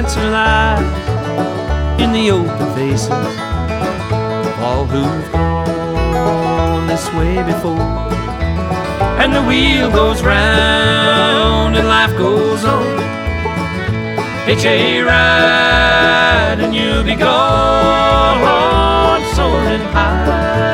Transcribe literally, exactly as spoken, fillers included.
answer lies in the open faces of all who've gone this way before. And the wheel goes round and life goes on. Hitch a ride and you'll be gone, soaring high.